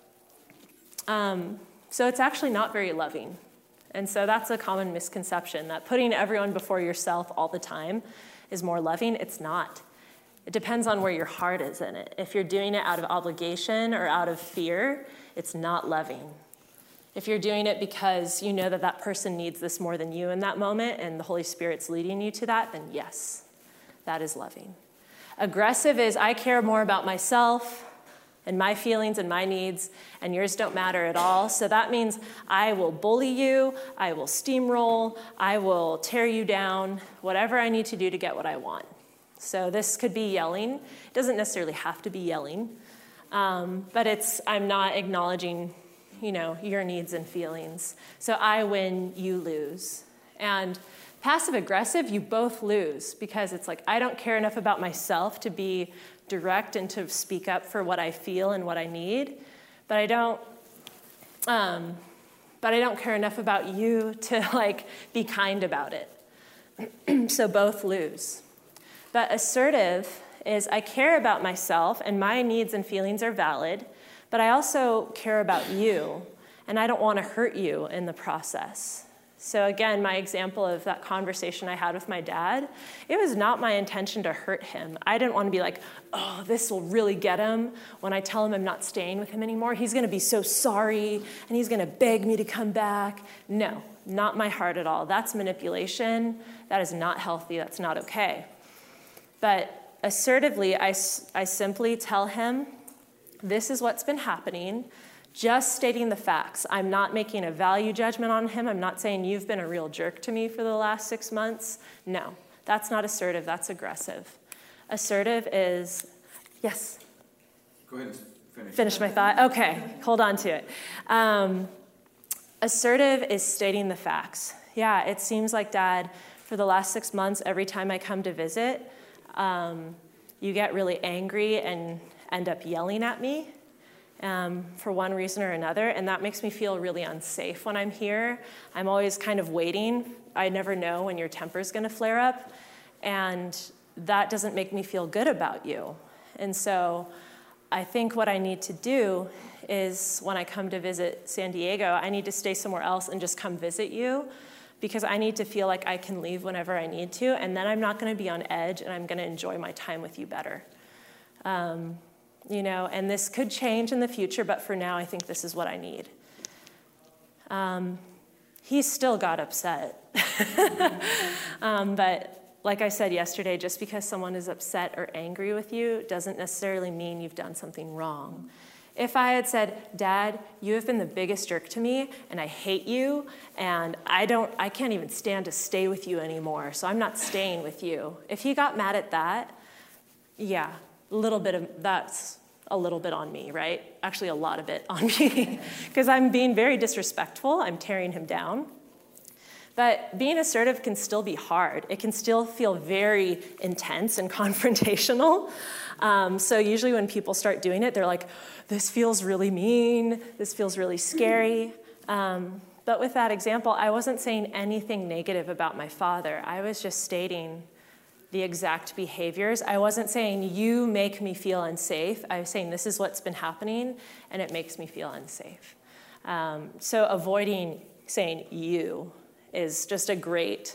it's actually not very loving. And so that's a common misconception, that putting everyone before yourself all the time is more loving. It's not. It depends on where your heart is in it. If you're doing it out of obligation or out of fear, it's not loving. If you're doing it because you know that that person needs this more than you in that moment and the Holy Spirit's leading you to that, then yes, that is loving. Aggressive is I care more about myself and my feelings and my needs, and yours don't matter at all. So that means I will bully you, I will steamroll, I will tear you down, whatever I need to do to get what I want. So this could be yelling. It doesn't necessarily have to be yelling, but I'm not acknowledging, your needs and feelings. So I win, you lose. And passive-aggressive, you both lose, because it's like I don't care enough about myself to be direct and to speak up for what I feel and what I need, but I don't care enough about you to be kind about it. So both lose. But assertive is I care about myself and my needs and feelings are valid, but I also care about you and I don't want to hurt you in the process. So again, my example of that conversation I had with my dad, it was not my intention to hurt him. I didn't want to be like, oh, this will really get him. When I tell him I'm not staying with him anymore, he's going to be so sorry, and he's going to beg me to come back. No, not my heart at all. That's manipulation. That is not healthy. That's not okay. But assertively, I simply tell him, this is what's been happening. Just stating the facts. I'm not making a value judgment on him. I'm not saying you've been a real jerk to me for the last 6 months. No, that's not assertive. That's aggressive. Assertive is, yes? Go ahead and finish. Finish my thought? Okay, hold on to it. Assertive is stating the facts. Yeah, it seems like, Dad, for the last 6 months, every time I come to visit, you get really angry and end up yelling at me. For one reason or another, and that makes me feel really unsafe when I'm here. I'm always kind of waiting. I never know when your temper's going to flare up, and that doesn't make me feel good about you. And so I think what I need to do is when I come to visit San Diego, I need to stay somewhere else and just come visit you, because I need to feel like I can leave whenever I need to, and then I'm not going to be on edge, and I'm going to enjoy my time with you better. And this could change in the future, but for now, I think this is what I need. He still got upset. But like I said yesterday, just because someone is upset or angry with you doesn't necessarily mean you've done something wrong. If I had said, Dad, you have been the biggest jerk to me, and I hate you, and I can't even stand to stay with you anymore, so I'm not staying with you. If he got mad at that, yeah, that's a little bit on me, right? Actually, a lot of it on me, because I'm being very disrespectful. I'm tearing him down. But being assertive can still be hard. It can still feel very intense and confrontational. So usually when people start doing it, they're like, this feels really mean. This feels really scary. But with that example, I wasn't saying anything negative about my father. I was just stating the exact behaviors. I wasn't saying, you make me feel unsafe. I was saying, this is what's been happening, and it makes me feel unsafe. So avoiding saying you is just a great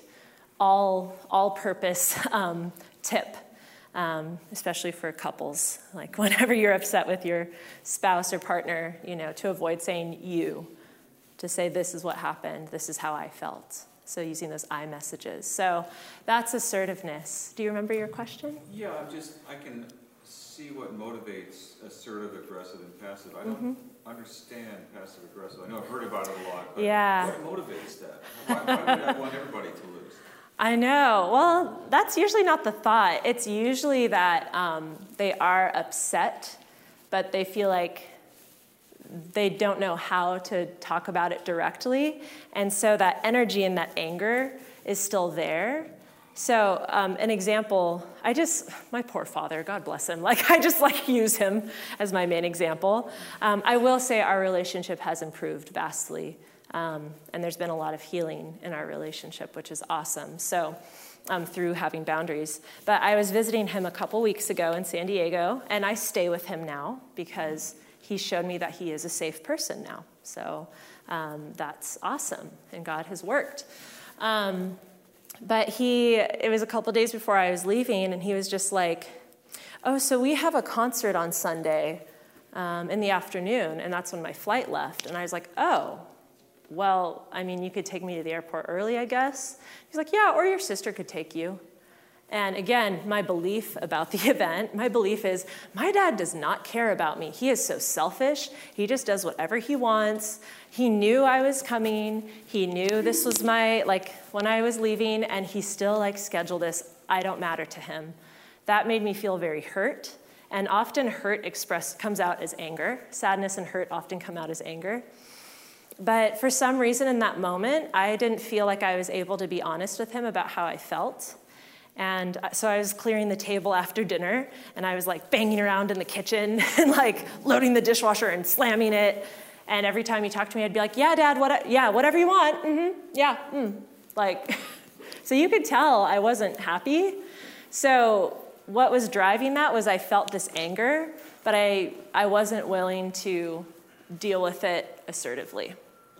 all-purpose tip, especially for couples. Like whenever you're upset with your spouse or partner, to avoid saying you, to say, this is what happened, this is how I felt. So using those I messages. So that's assertiveness. Do you remember your question? Yeah, I can see what motivates assertive, aggressive, and passive. I don't understand passive aggressive. I know I've heard about it a lot, but yeah. What motivates that? Why would I want everybody to lose? I know. Well, that's usually not the thought. It's usually that they are upset, but they feel like they don't know how to talk about it directly. And so that energy and that anger is still there. So an example, my poor father, God bless him, I just use him as my main example. I will say our relationship has improved vastly. And there's been a lot of healing in our relationship, which is awesome. So through having boundaries. But I was visiting him a couple weeks ago in San Diego, and I stay with him now because he showed me that he is a safe person now. So that's awesome, and God has worked. But it was a couple days before I was leaving, and he was just like, oh, so we have a concert on Sunday in the afternoon, and that's when my flight left. And I was like, oh, well, you could take me to the airport early, I guess. He's like, yeah, or your sister could take you. And again, my belief about the event, my belief is my dad does not care about me. He is so selfish. He just does whatever he wants. He knew I was coming. He knew this was when I was leaving, and he still scheduled this. I don't matter to him. That made me feel very hurt. And often hurt comes out as anger. Sadness and hurt often come out as anger. But for some reason in that moment, I didn't feel like I was able to be honest with him about how I felt. And so I was clearing the table after dinner, and I was banging around in the kitchen and loading the dishwasher and slamming it. And every time he talked to me, I'd be like, yeah, Dad, whatever you want. Yeah. So you could tell I wasn't happy. So what was driving that was I felt this anger, but I wasn't willing to deal with it assertively.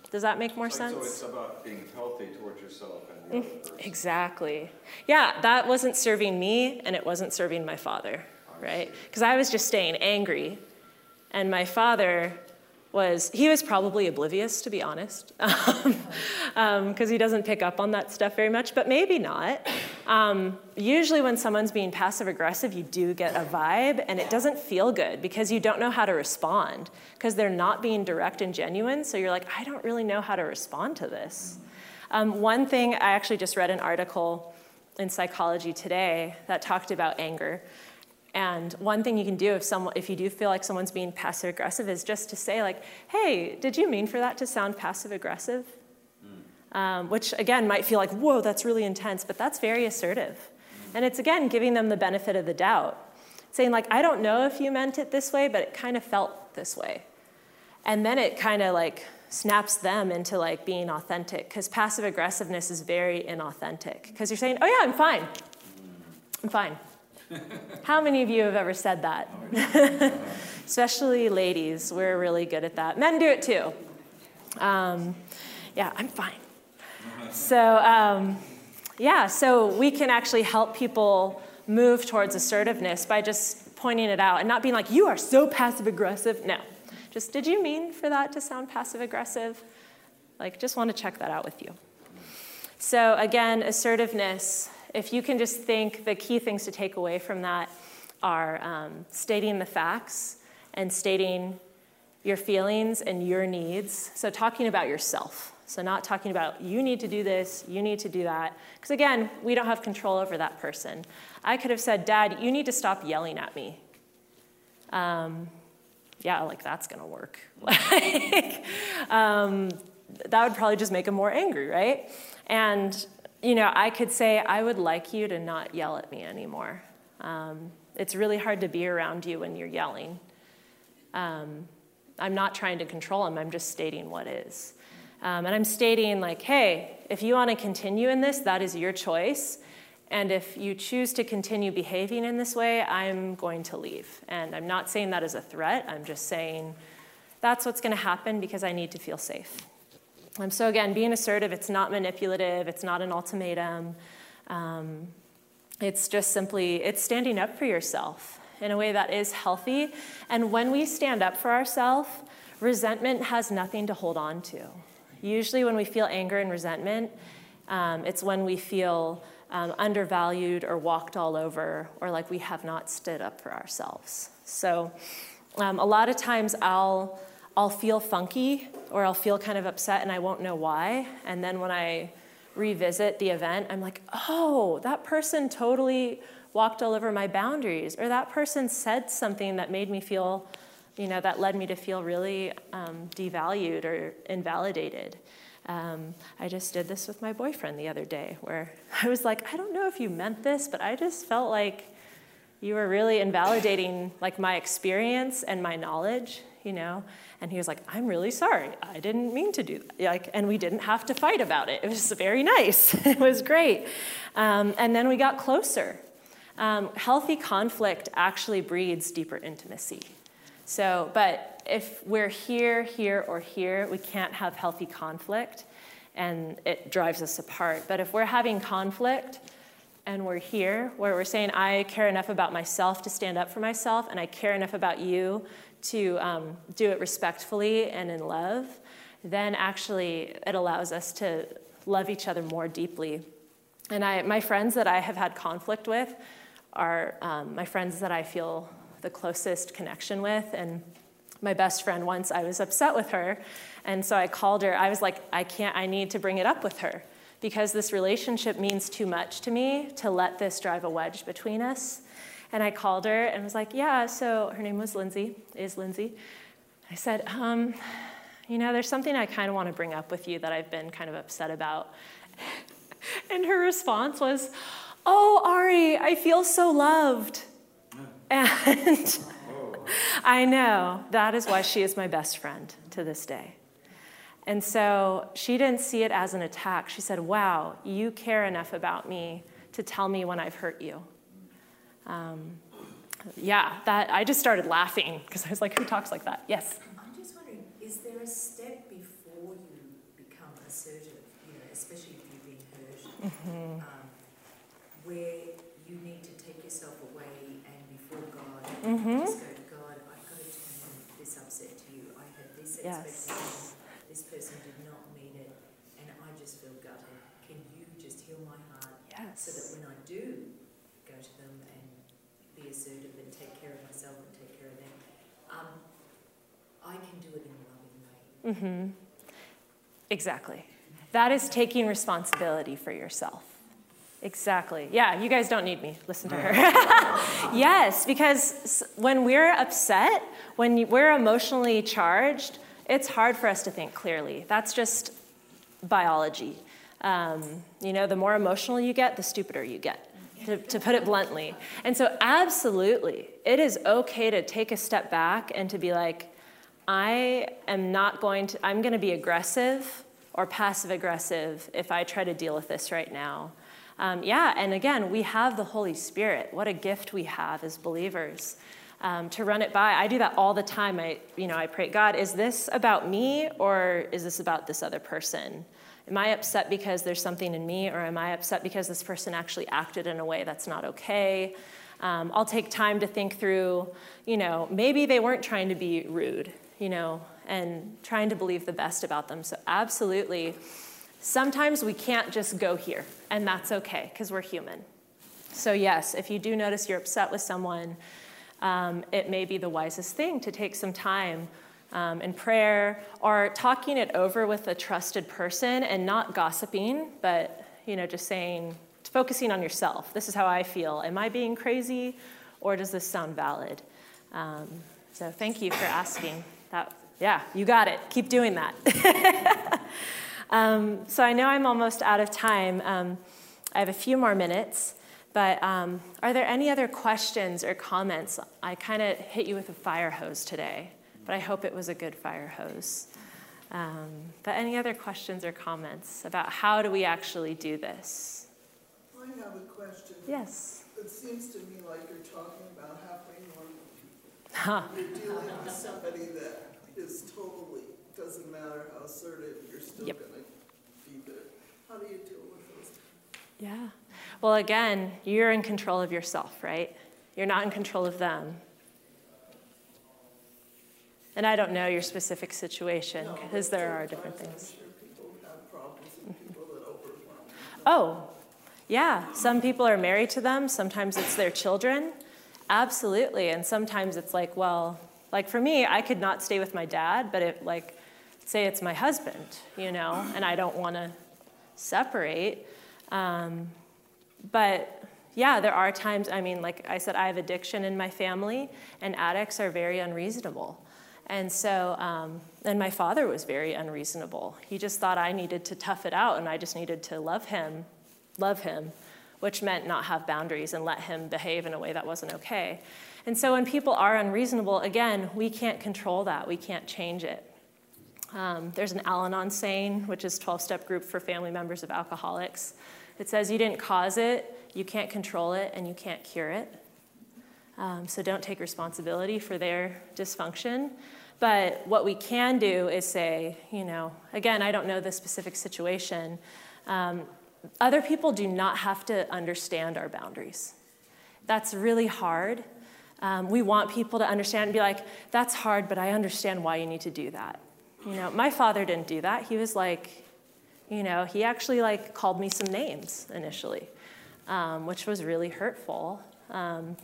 Does that make more So sense? it's about being healthy towards yourself and the other person. Exactly. Yeah, that wasn't serving me, and it wasn't serving my father, right? Because I was just staying angry, and my father he was probably oblivious, to be honest, because he doesn't pick up on that stuff very much, but maybe not. Usually when someone's being passive-aggressive, you do get a vibe, and it doesn't feel good because you don't know how to respond, because they're not being direct and genuine, so you're like, I don't really know how to respond to this. One thing, I actually just read an article in Psychology Today that talked about anger. And one thing you can do if you do feel like someone's being passive-aggressive is just to say, like, hey, did you mean for that to sound passive-aggressive? Which, again, might feel like, whoa, that's really intense, but that's very assertive. And it's, again, giving them the benefit of the doubt. Saying, like, I don't know if you meant it this way, but it kind of felt this way. And then it kind of, like, snaps them into, like, being authentic, because passive-aggressiveness is very inauthentic. Because you're saying, oh, yeah, I'm fine. I'm fine. How many of you have ever said that? Especially ladies, we're really good at that. Men do it too. Yeah, I'm fine. So, so we can actually help people move towards assertiveness by just pointing it out and not being like, you are so passive-aggressive. No, just, did you mean for that to sound passive-aggressive? Like, just want to check that out with you. So again, assertiveness, if you can just think the key things to take away from that are stating the facts and stating your feelings and your needs. So talking about yourself. So not talking about, you need to do this, you need to do that. Because again, we don't have control over that person. I could have said, Dad, you need to stop yelling at me. Yeah, like that's going to work. That would probably just make him more angry, right? And I could say, I would like you to not yell at me anymore. It's really hard to be around you when you're yelling. I'm not trying to control him, I'm just stating what is. And I'm stating like, hey, if you want to continue in this, that is your choice. And if you choose to continue behaving in this way, I'm going to leave. And I'm not saying that as a threat, I'm just saying that's what's going to happen because I need to feel safe. So again, being assertive, it's not manipulative, it's not an ultimatum. It's just simply, it's standing up for yourself in a way that is healthy. And when we stand up for ourselves, resentment has nothing to hold on to. Usually when we feel anger and resentment, it's when we feel undervalued or walked all over, or like we have not stood up for ourselves. So a lot of times I'll feel funky, or I'll feel kind of upset and I won't know why. And then when I revisit the event, I'm like, oh, that person totally walked all over my boundaries, or that person said something that made me feel, that led me to feel really devalued or invalidated. I just did this with my boyfriend the other day, where I was like, I don't know if you meant this, but I just felt like you were really invalidating like my experience and my knowledge, And he was like, I'm really sorry. I didn't mean to do that. And we didn't have to fight about it. It was very nice. It was great. And then we got closer. Healthy conflict actually breeds deeper intimacy. So, but if we're here, or here, we can't have healthy conflict, and it drives us apart. But if we're having conflict, and we're here, where we're saying, I care enough about myself to stand up for myself, and I care enough about you to do it respectfully and in love, then actually it allows us to love each other more deeply. And my friends that I have had conflict with are my friends that I feel the closest connection with. And my best friend, once I was upset with her, and so I called her. I was like, I need to bring it up with her, because this relationship means too much to me to let this drive a wedge between us. And I called her and was like, yeah, so her name was Lindsay, is Lindsay. I said, there's something I kind of want to bring up with you that I've been kind of upset about. And her response was, oh, Ari, I feel so loved. And I know, that is why she is my best friend to this day. And so she didn't see it as an attack. She said, wow, you care enough about me to tell me when I've hurt you. I just started laughing because I was like, who talks like that? Yes? I'm just wondering, is there a step before you assertive, especially if you've been hurt, where you need to take yourself away and before God, just go, God, I've got to turn this upset to you. I had this expectation, this person did not meet it, and I just feel gutted. Can you just heal my heart so that when I do go to them and be assertive and take care of myself and take care of them, I can do it in a loving way. Exactly. That is taking responsibility for yourself. Exactly. Yeah, you guys don't need me. Listen to her. Yes, because when we're upset, when we're emotionally charged, it's hard for us to think clearly. That's just biology. The more emotional you get, the stupider you get, to put it bluntly. And so absolutely, it is okay to take a step back and to be like, I'm going to be aggressive or passive aggressive if I try to deal with this right now. And again, we have the Holy Spirit. What a gift we have as believers to run it by. I do that all the time. I pray, God, is this about me or is this about this other person? Am I upset because there's something in me, or am I upset because this person actually acted in a way that's not okay? I'll take time to think through, maybe they weren't trying to be rude, and trying to believe the best about them. So absolutely, sometimes we can't just go here, and that's okay, because we're human. So yes, if you do notice you're upset with someone, it may be the wisest thing to take some time in prayer or talking it over with a trusted person, and not gossiping, but just focusing on yourself. This is how I feel. Am I being crazy, or does this sound valid? So thank you for asking that. Yeah, you got it. Keep doing that. So I know I'm almost out of time. I have a few more minutes, but are there any other questions or comments? I kind of hit you with a fire hose today, but I hope it was a good fire hose. But any other questions or comments about how do we actually do this? I have a question. Yes. It seems to me like you're talking about halfway normal. You're dealing with somebody that is totally, doesn't matter how assertive, you're still going to be there. How do you deal with those? Yeah. Well, again, you're in control of yourself, right? You're not in control of them. And I don't know your specific situation, because there are different things. I'm sure people have problems and people that overwhelm them. Oh, yeah. Some people are married to them. Sometimes it's their children. Absolutely. And sometimes it's like, well, like for me, I could not stay with my dad, but say it's my husband, and I don't want to separate. But yeah, there are times, like I said, I have addiction in my family, and addicts are very unreasonable. And so, and my father was very unreasonable. He just thought I needed to tough it out, and I just needed to love him, which meant not have boundaries and let him behave in a way that wasn't okay. And so when people are unreasonable, again, we can't control that. We can't change it. There's an Al-Anon saying, which is 12-step group for family members of alcoholics. It says you didn't cause it, you can't control it, and you can't cure it. So don't take responsibility for their dysfunction. But what we can do is say, again, I don't know the specific situation. Other people do not have to understand our boundaries. That's really hard. We want people to understand and be like, that's hard, but I understand why you need to do that. My father didn't do that. He was like, he actually called me some names initially, which was really hurtful. And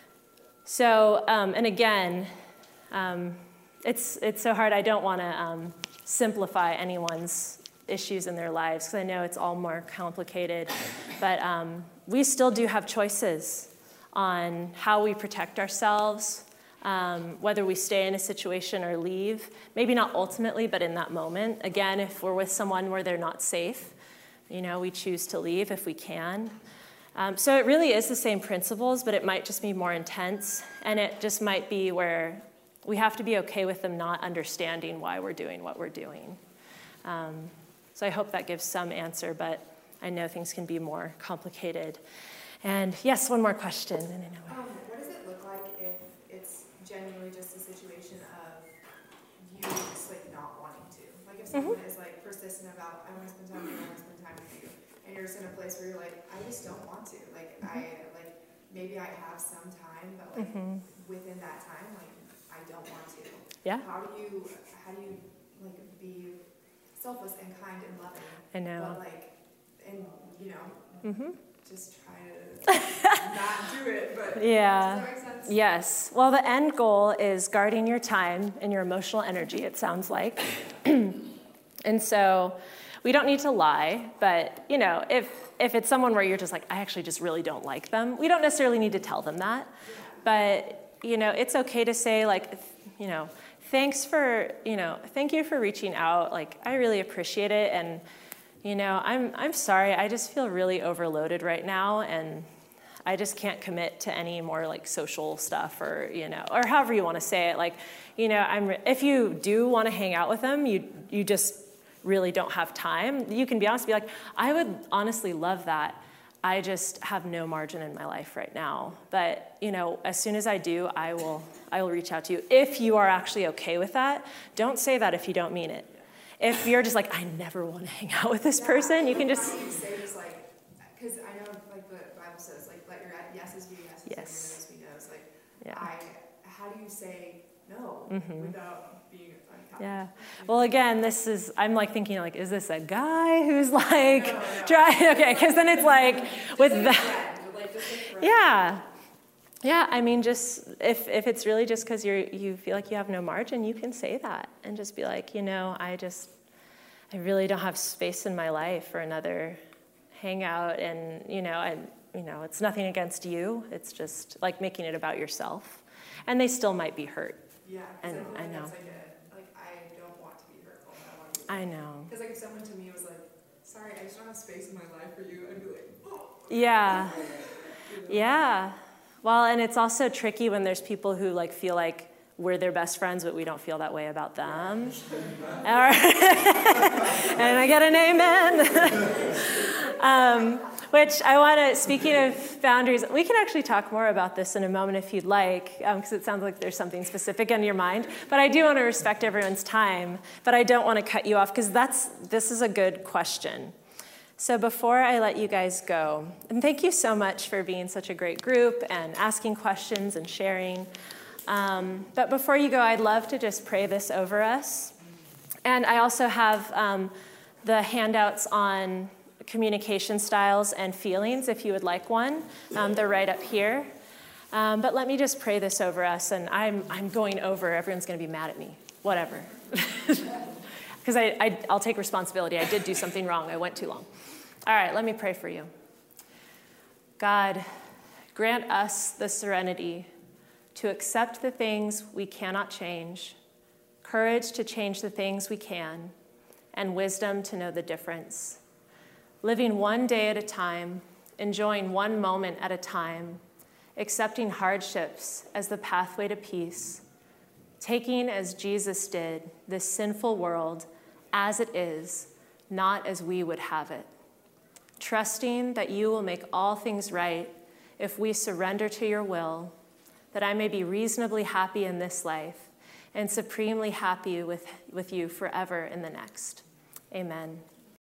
again, it's so hard. I don't want to simplify anyone's issues in their lives, because I know it's all more complicated. But we still do have choices on how we protect ourselves, whether we stay in a situation or leave. Maybe not ultimately, but in that moment. Again, if we're with someone where they're not safe, we choose to leave if we can. So it really is the same principles, but it might just be more intense. And it just might be where we have to be okay with them not understanding why we're doing what we're doing. So I hope that gives some answer, but I know things can be more complicated. And yes, one more question. What does it look like if it's genuinely just a situation of you just not wanting to? Like if someone is persistent about, I want to spend time with you, and you're just in a place where you're like, I just don't want to. Like, maybe I have some time, but like, within that time, like, I don't want to. Yeah. How do you like be selfless and kind and loving? I know. But like, and you know, just try to not do it, but Yeah. does that make sense? Yes. Well, the end goal is guarding your time and your emotional energy, it sounds like. And so we don't need to lie, but, you know, if it's someone where you're just like, I actually just really don't like them, we don't necessarily need to tell them that. But, you know, it's okay to say, like, you know, thank you for reaching out. Like, I really appreciate it. And, you know, I'm sorry. I just feel really overloaded right now. And I just can't commit to any more like social stuff or, you know, or however you want to say it. Like, you know, if you do want to hang out with them, you just really don't have time. You can be honest, be like, I would honestly love that. I just have no margin in my life right now. But, you know, as soon as I do, I will reach out to you. If you are actually okay with that, don't say that if you don't mean it. If you're just like, I never want to hang out with this person, you can just... How do you say just like, because I know like the Bible says, like, let your yeses be yeses Yes. and your no's be no's. Like, Yeah. how do you say no without being unkind? Yeah. Well, again, I'm like thinking like, is this a guy who's like trying? Okay, because then it's like with that. Yeah. Yeah. I mean, just if it's really just because you feel like you have no margin, you can say that and just be like, you know, I really don't have space in my life for another hangout, and you know, it's nothing against you. It's just like making it about yourself, and they still might be hurt. Yeah, And I I know. That's like I don't want to be hurtful. I want to be I know. Because like if someone to me was like, sorry, I just don't have space in my life for you, I'd be like, oh. Yeah. You know? Yeah. Well, and it's also tricky when there's people who like feel like we're their best friends, but we don't feel that way about them. And I get an amen. Which I want to, speaking of boundaries, we can actually talk more about this in a moment if you'd like, because it sounds like there's something specific in your mind. But I do want to respect everyone's time, but I don't want to cut you off, because this is a good question. So before I let you guys go, and thank you so much for being such a great group and asking questions and sharing. But before you go, I'd love to just pray this over us. And I also have the handouts on communication styles and feelings, if you would like one. They're right up here. But let me just pray this over us, and I'm going over. Everyone's going to be mad at me. Whatever. Because I'll take responsibility. I did do something wrong. I went too long. All right, let me pray for you. God, grant us the serenity to accept the things we cannot change, courage to change the things we can, and wisdom to know the difference. Living one day at a time, enjoying one moment at a time, accepting hardships as the pathway to peace, taking, as Jesus did, this sinful world as it is, not as we would have it. Trusting that you will make all things right if we surrender to your will, that I may be reasonably happy in this life and supremely happy with you forever in the next. Amen.